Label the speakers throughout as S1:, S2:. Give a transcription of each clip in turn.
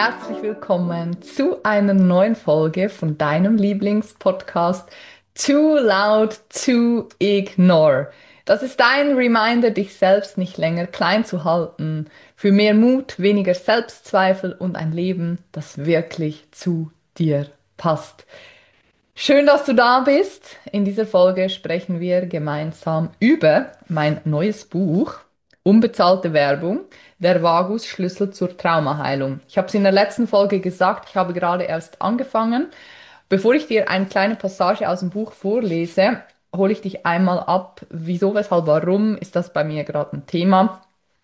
S1: herzlich willkommen zu einer neuen Folge von deinem Lieblingspodcast Too Loud to Ignore. Das ist dein Reminder, dich selbst nicht länger klein zu halten, für mehr Mut, weniger Selbstzweifel und ein Leben, das wirklich zu dir passt. Schön, dass du da bist. In dieser Folge sprechen wir gemeinsam über mein neues Buch, Unbezahlte Werbung, der Vagus-Schlüssel zur Traumaheilung. Ich habe es in der letzten Folge gesagt, ich habe gerade erst angefangen. Bevor ich dir eine kleine Passage aus dem Buch vorlese, hole ich dich einmal ab, wieso, weshalb, warum ist das bei mir gerade ein Thema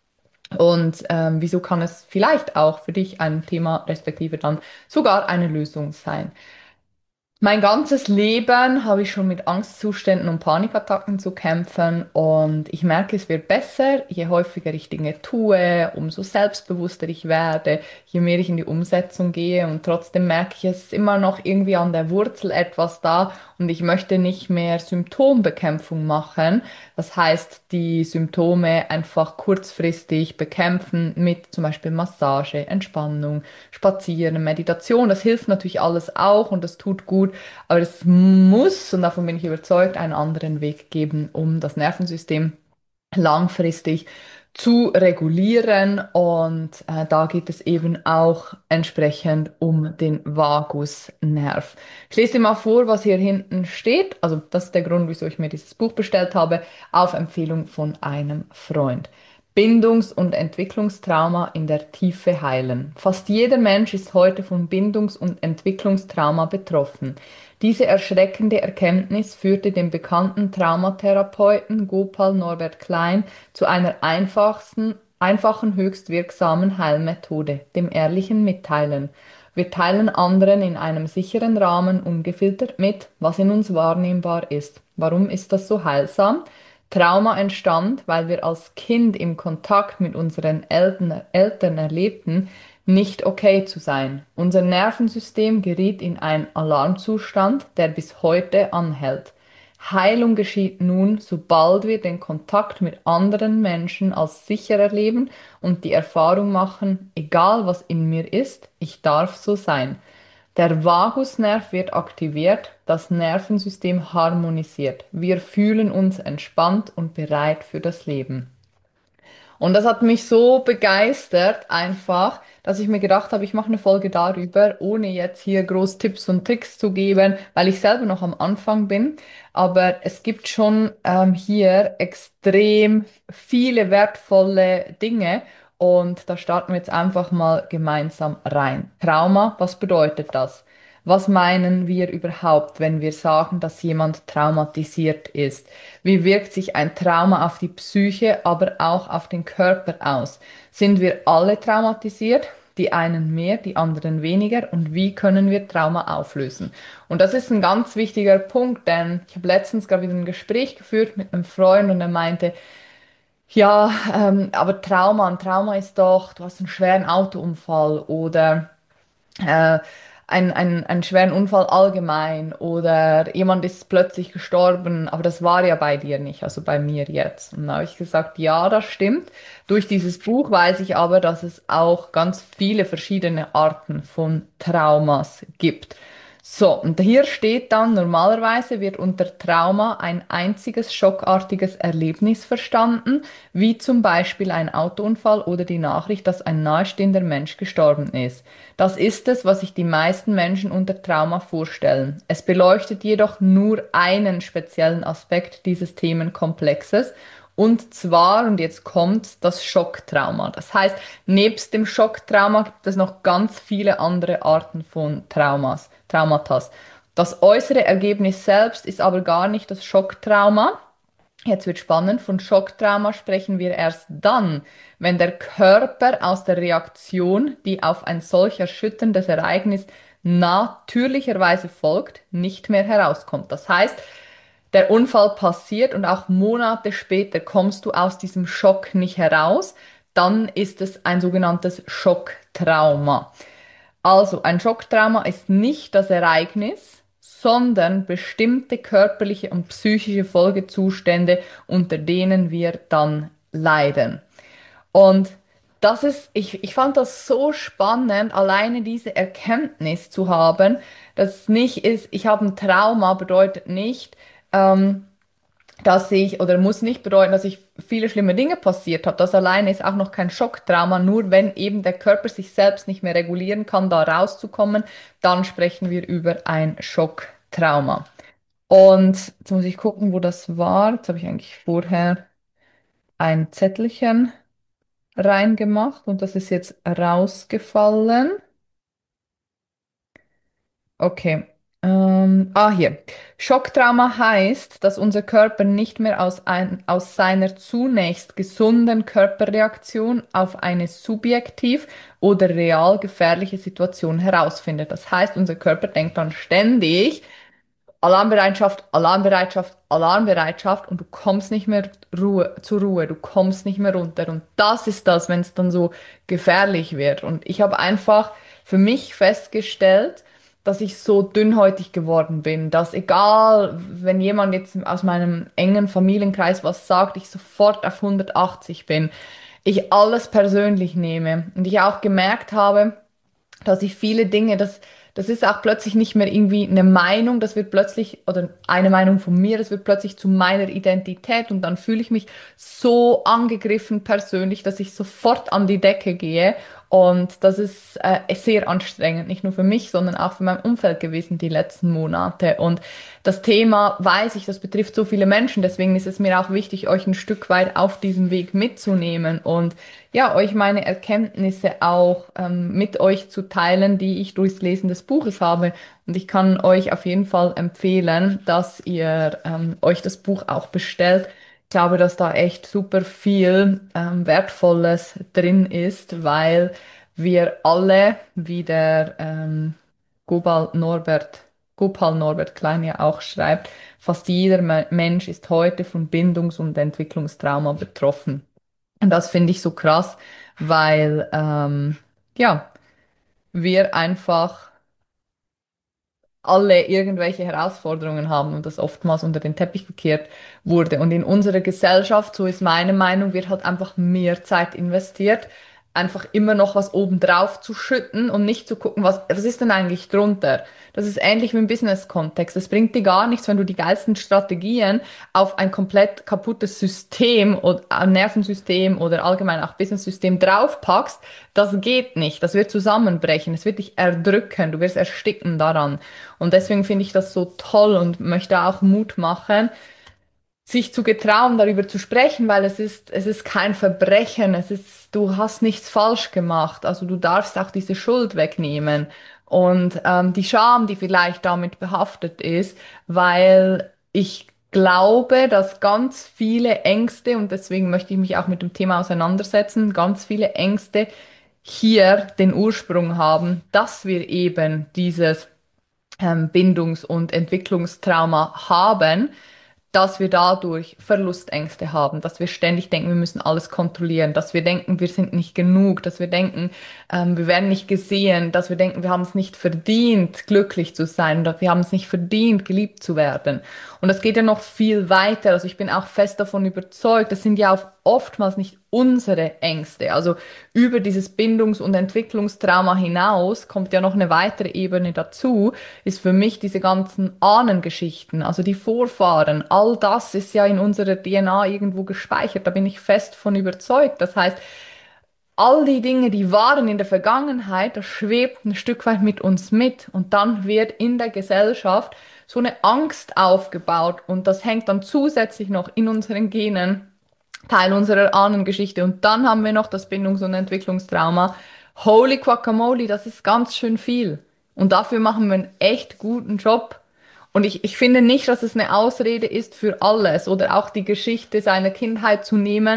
S1: und wieso kann es vielleicht auch für dich ein Thema, respektive dann sogar eine Lösung sein. Mein ganzes Leben habe ich schon mit Angstzuständen und Panikattacken zu kämpfen und ich merke, es wird besser, je häufiger ich Dinge tue, umso selbstbewusster ich werde, je mehr ich in die Umsetzung gehe und trotzdem merke ich, es ist immer noch irgendwie an der Wurzel etwas da und ich möchte nicht mehr Symptombekämpfung machen. Das heißt, die Symptome einfach kurzfristig bekämpfen mit zum Beispiel Massage, Entspannung, Spazieren, Meditation. Das hilft natürlich alles auch und das tut gut. Aber es muss, und davon bin ich überzeugt, einen anderen Weg geben, um das Nervensystem langfristig zu regulieren. Und da geht es eben auch entsprechend um den Vagusnerv. Ich lese dir mal vor, was hier hinten steht. Also das ist der Grund, wieso ich mir dieses Buch bestellt habe, auf Empfehlung von einem Freund. Bindungs- und Entwicklungstrauma in der Tiefe heilen. Fast jeder Mensch ist heute von Bindungs- und Entwicklungstrauma betroffen. Diese erschreckende Erkenntnis führte den bekannten Traumatherapeuten Gopal Norbert Klein zu einer einfachen, höchst wirksamen Heilmethode, dem ehrlichen Mitteilen. Wir teilen anderen in einem sicheren Rahmen ungefiltert mit, was in uns wahrnehmbar ist. Warum ist das so heilsam? Trauma entstand, weil wir als Kind im Kontakt mit unseren Eltern erlebten, nicht okay zu sein. Unser Nervensystem geriet in einen Alarmzustand, der bis heute anhält. Heilung geschieht nun, sobald wir den Kontakt mit anderen Menschen als sicher erleben und die Erfahrung machen, egal was in mir ist, ich darf so sein. Der Vagusnerv wird aktiviert, das Nervensystem harmonisiert. Wir fühlen uns entspannt und bereit für das Leben. Und das hat mich so begeistert einfach, dass ich mir gedacht habe, ich mache eine Folge darüber, ohne jetzt hier groß Tipps und Tricks zu geben, weil ich selber noch am Anfang bin. Aber es gibt schon hier extrem viele wertvolle Dinge und da starten wir jetzt einfach mal gemeinsam rein. Trauma, was bedeutet das? Was meinen wir überhaupt, wenn wir sagen, dass jemand traumatisiert ist? Wie wirkt sich ein Trauma auf die Psyche, aber auch auf den Körper aus? Sind wir alle traumatisiert? Die einen mehr, die anderen weniger. Und wie können wir Trauma auflösen? Und das ist ein ganz wichtiger Punkt, denn ich habe letztens gerade wieder ein Gespräch geführt mit einem Freund und er meinte, ja, aber ein Trauma ist doch, du hast einen schweren Autounfall oder äh, einen schweren Unfall allgemein oder jemand ist plötzlich gestorben, aber das war ja bei dir nicht, also bei mir jetzt. Und da habe ich gesagt, ja, das stimmt. Durch dieses Buch weiß ich aber, dass es auch ganz viele verschiedene Arten von Traumas gibt. So, und hier steht dann, normalerweise wird unter Trauma ein einziges schockartiges Erlebnis verstanden, wie zum Beispiel ein Autounfall oder die Nachricht, dass ein nahestehender Mensch gestorben ist. Das ist es, was sich die meisten Menschen unter Trauma vorstellen. Es beleuchtet jedoch nur einen speziellen Aspekt dieses Themenkomplexes, und zwar, und jetzt kommt das Schocktrauma. Das heißt, nebst dem Schocktrauma gibt es noch ganz viele andere Arten von Traumata. Das äußere Ergebnis selbst ist aber gar nicht das Schocktrauma. Jetzt wird spannend. Von Schocktrauma sprechen wir erst dann, wenn der Körper aus der Reaktion, die auf ein solch erschütterndes Ereignis natürlicherweise folgt, nicht mehr herauskommt. Das heißt, der Unfall passiert und auch Monate später kommst du aus diesem Schock nicht heraus, dann ist es ein sogenanntes Schocktrauma. Also, ein Schocktrauma ist nicht das Ereignis, sondern bestimmte körperliche und psychische Folgezustände, unter denen wir dann leiden. Und ich fand das so spannend, alleine diese Erkenntnis zu haben, dass es nicht ist, ich habe ein Trauma, bedeutet nicht, ähm, dass ich, oder muss nicht bedeuten, dass ich viele schlimme Dinge passiert habe. Das alleine ist auch noch kein Schocktrauma. Nur wenn eben der Körper sich selbst nicht mehr regulieren kann, da rauszukommen, dann sprechen wir über ein Schocktrauma. Und jetzt muss ich gucken, wo das war. Jetzt habe ich eigentlich vorher ein Zettelchen reingemacht und das ist jetzt rausgefallen. Okay. Hier. Schocktrauma heißt, dass unser Körper nicht mehr aus seiner zunächst gesunden Körperreaktion auf eine subjektiv oder real gefährliche Situation herausfindet. Das heißt, unser Körper denkt dann ständig, Alarmbereitschaft, Alarmbereitschaft, Alarmbereitschaft und du kommst nicht mehr zur Ruhe, du kommst nicht mehr runter. Und das ist das, wenn es dann so gefährlich wird. Und ich habe einfach für mich festgestellt, dass ich so dünnhäutig geworden bin, dass egal, wenn jemand jetzt aus meinem engen Familienkreis was sagt, ich sofort auf 180 bin, ich alles persönlich nehme und ich auch gemerkt habe, dass ich viele Dinge, das ist auch plötzlich nicht mehr irgendwie eine Meinung, das wird plötzlich, oder eine Meinung von mir, das wird plötzlich zu meiner Identität und dann fühle ich mich so angegriffen persönlich, dass ich sofort an die Decke gehe und das ist sehr anstrengend, nicht nur für mich, sondern auch für mein Umfeld gewesen die letzten Monate und das Thema weiß ich, das betrifft so viele Menschen, deswegen ist es mir auch wichtig, euch ein Stück weit auf diesem Weg mitzunehmen und ja, euch meine Erkenntnisse auch mit euch zu teilen, die ich durchs Lesen des Buches habe. Und ich kann euch auf jeden Fall empfehlen, dass ihr euch das Buch auch bestellt. Ich glaube, dass da echt super viel Wertvolles drin ist, weil wir alle, wie der Gopal Norbert Klein ja auch schreibt, fast jeder Mensch ist heute von Bindungs- und Entwicklungstrauma betroffen. Und das finde ich so krass, weil ja, wir einfach alle irgendwelche Herausforderungen haben und das oftmals unter den Teppich gekehrt wurde. Und in unserer Gesellschaft, so ist meine Meinung, wird halt einfach mehr Zeit investiert, einfach immer noch was obendrauf zu schütten und nicht zu gucken, was ist denn eigentlich drunter? Das ist ähnlich wie im Business-Kontext. Es bringt dir gar nichts, wenn du die geilsten Strategien auf ein komplett kaputtes System oder ein Nervensystem oder allgemein auch Business-System draufpackst. Das geht nicht. Das wird zusammenbrechen. Es wird dich erdrücken. Du wirst ersticken daran. Und deswegen finde ich das so toll und möchte auch Mut machen, sich zu getrauen, darüber zu sprechen, weil es ist kein Verbrechen, du hast nichts falsch gemacht. Also du darfst auch diese Schuld wegnehmen und die Scham, die vielleicht damit behaftet ist, weil ich glaube, dass ganz viele Ängste, und deswegen möchte ich mich auch mit dem Thema auseinandersetzen, ganz viele Ängste hier den Ursprung haben, dass wir eben dieses Bindungs- und Entwicklungstrauma haben, dass wir dadurch Verlustängste haben, dass wir ständig denken, wir müssen alles kontrollieren, dass wir denken, wir sind nicht genug, dass wir denken, wir werden nicht gesehen, dass wir denken, wir haben es nicht verdient, glücklich zu sein, oder wir haben es nicht verdient, geliebt zu werden. Und das geht ja noch viel weiter. Also ich bin auch fest davon überzeugt, das sind ja auch oftmals nicht unsere Ängste. Also über dieses Bindungs- und Entwicklungstrauma hinaus kommt ja noch eine weitere Ebene dazu, ist für mich diese ganzen Ahnengeschichten, also die Vorfahren, all das ist ja in unserer DNA irgendwo gespeichert, da bin ich fest von überzeugt. Das heißt, all die Dinge, die waren in der Vergangenheit, das schwebt ein Stück weit mit uns mit und dann wird in der Gesellschaft so eine Angst aufgebaut und das hängt dann zusätzlich noch in unseren Genen, Teil unserer Ahnengeschichte. Und dann haben wir noch das Bindungs- und Entwicklungstrauma. Holy Guacamole, das ist ganz schön viel. Und dafür machen wir einen echt guten Job. Und ich finde nicht, dass es eine Ausrede ist für alles oder auch die Geschichte seiner Kindheit zu nehmen,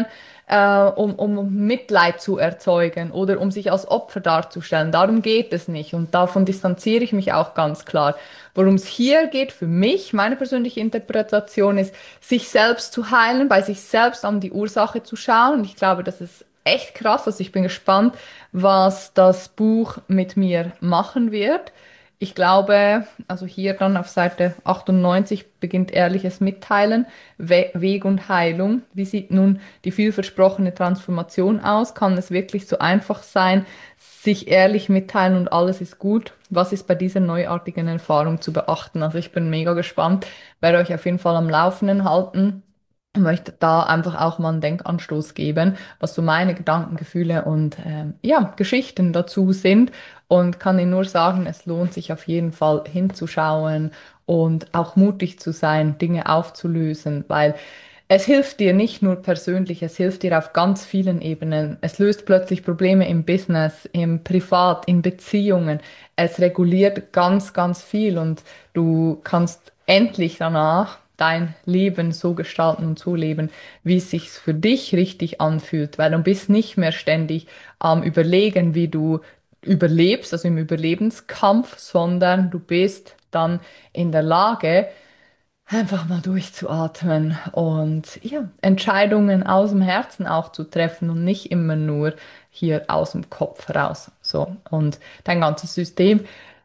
S1: um Mitleid zu erzeugen oder um sich als Opfer darzustellen. Darum geht es nicht. Und davon distanziere ich mich auch ganz klar. Worum es hier geht, für mich, meine persönliche Interpretation ist, sich selbst zu heilen, bei sich selbst an die Ursache zu schauen. Und ich glaube, das ist echt krass. Also ich bin gespannt, was das Buch mit mir machen wird. Ich glaube, also hier dann auf Seite 98 beginnt ehrliches Mitteilen, Weg und Heilung. Wie sieht nun die vielversprochene Transformation aus? Kann es wirklich so einfach sein, sich ehrlich mitteilen und alles ist gut? Was ist bei dieser neuartigen Erfahrung zu beachten? Also ich bin mega gespannt, werde euch auf jeden Fall am Laufenden halten. Ich möchte da einfach auch mal einen Denkanstoß geben, was so meine Gedanken, Gefühle und ja, Geschichten dazu sind. Und kann Ihnen nur sagen, es lohnt sich auf jeden Fall hinzuschauen und auch mutig zu sein, Dinge aufzulösen, weil es hilft dir nicht nur persönlich, es hilft dir auf ganz vielen Ebenen. Es löst plötzlich Probleme im Business, im Privat, in Beziehungen. Es reguliert ganz, ganz viel und du kannst endlich danach dein Leben so gestalten und so leben, wie es sich für dich richtig anfühlt, weil du bist nicht mehr ständig am Überlegen, wie du überlebst, also im Überlebenskampf, sondern du bist dann in der Lage, einfach mal durchzuatmen und ja, Entscheidungen aus dem Herzen auch zu treffen und nicht immer nur hier aus dem Kopf raus. So, und dein ganzes System.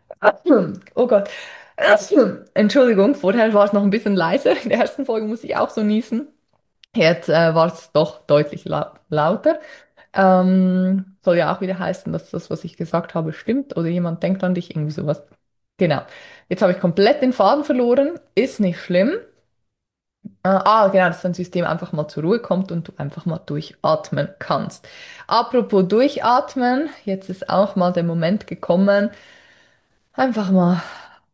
S1: Oh Gott. Entschuldigung, vorher war es noch ein bisschen leiser. In der ersten Folge muss ich auch so niesen. Jetzt war es doch deutlich lauter. Soll ja auch wieder heißen, dass das, was ich gesagt habe, stimmt oder jemand denkt an dich, irgendwie sowas. Genau. Jetzt habe ich komplett den Faden verloren. Ist nicht schlimm. Genau, dass dein System einfach mal zur Ruhe kommt und du einfach mal durchatmen kannst. Apropos durchatmen, jetzt ist auch mal der Moment gekommen, einfach mal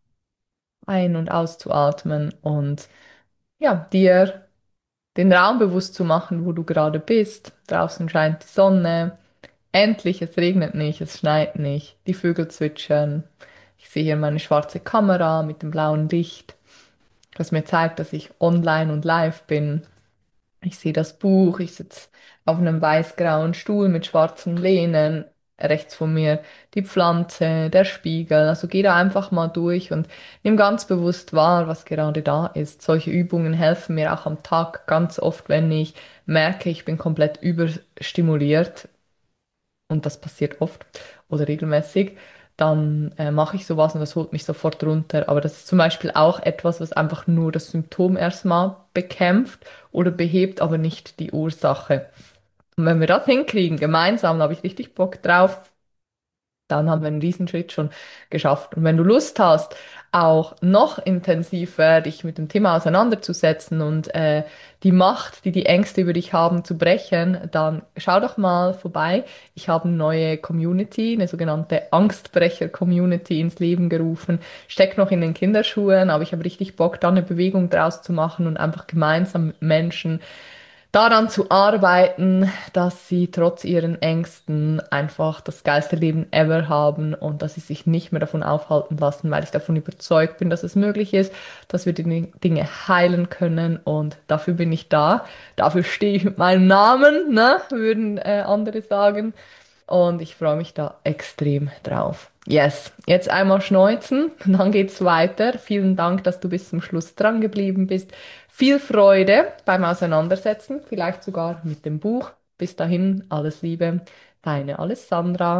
S1: ein- und auszuatmen und ja, dir den Raum bewusst zu machen, wo du gerade bist. Draußen scheint die Sonne. Endlich, es regnet nicht, es schneit nicht. Die Vögel zwitschern. Ich sehe hier meine schwarze Kamera mit dem blauen Licht, das mir zeigt, dass ich online und live bin. Ich sehe das Buch, ich sitze auf einem weiß-grauen Stuhl mit schwarzen Lehnen. Rechts von mir die Pflanze, der Spiegel. Also geh da einfach mal durch und nimm ganz bewusst wahr, was gerade da ist. Solche Übungen helfen mir auch am Tag ganz oft, wenn ich merke, ich bin komplett überstimuliert, und das passiert oft oder regelmäßig, dann mache ich sowas und das holt mich sofort runter. Aber das ist zum Beispiel auch etwas, was einfach nur das Symptom erstmal bekämpft oder behebt, aber nicht die Ursache. Und wenn wir das hinkriegen, gemeinsam, da habe ich richtig Bock drauf, dann haben wir einen Riesenschritt schon geschafft. Und wenn du Lust hast, auch noch intensiver dich mit dem Thema auseinanderzusetzen und die Macht, die die Ängste über dich haben, zu brechen, dann schau doch mal vorbei. Ich habe eine neue Community, eine sogenannte Angstbrecher-Community ins Leben gerufen. Steckt noch in den Kinderschuhen, aber ich habe richtig Bock, da eine Bewegung draus zu machen und einfach gemeinsam mit Menschen daran zu arbeiten, dass sie trotz ihren Ängsten einfach das geilste Leben ever haben und dass sie sich nicht mehr davon aufhalten lassen, weil ich davon überzeugt bin, dass es möglich ist, dass wir die Dinge heilen können und dafür bin ich da. Dafür stehe ich mit meinem Namen, ne, würden andere sagen. Und ich freue mich da extrem drauf. Yes, jetzt einmal schneuzen, dann geht's weiter. Vielen Dank, dass du bis zum Schluss dran geblieben bist. Viel Freude beim Auseinandersetzen, vielleicht sogar mit dem Buch. Bis dahin, alles Liebe, deine Alessandra.